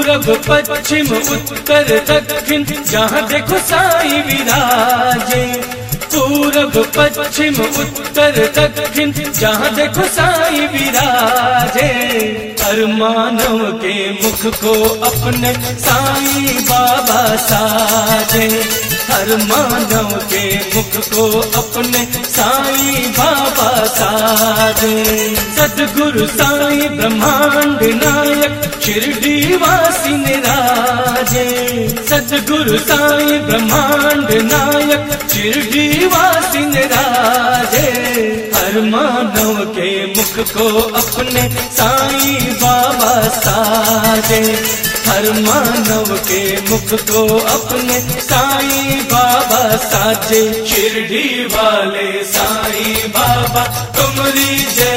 पूरब पश्चिम उत्तर दक्षिण जहाँ देखो साईं विराजे। पूरब पश्चिम उत्तर दक्षिण जहाँ देखो साईं विराजे। हर मानव के मुख को अपने साईं बाबा साजे। हर मानव के मुख को अपने साईं बाबा साजे। सद्गुरु साईं ब्रह्मांड नायक शिरडी वासी निराजे। सद्गुरु साईं ब्रह्मांड नायक शिरडी वासी निराजे। हर मानव के मुख को अपने साईं बाबा साजे। हर मानव के मुख को अपने साईं बाबा साजे। शिरडी वाले साईं बाबा तुम्हारी जय।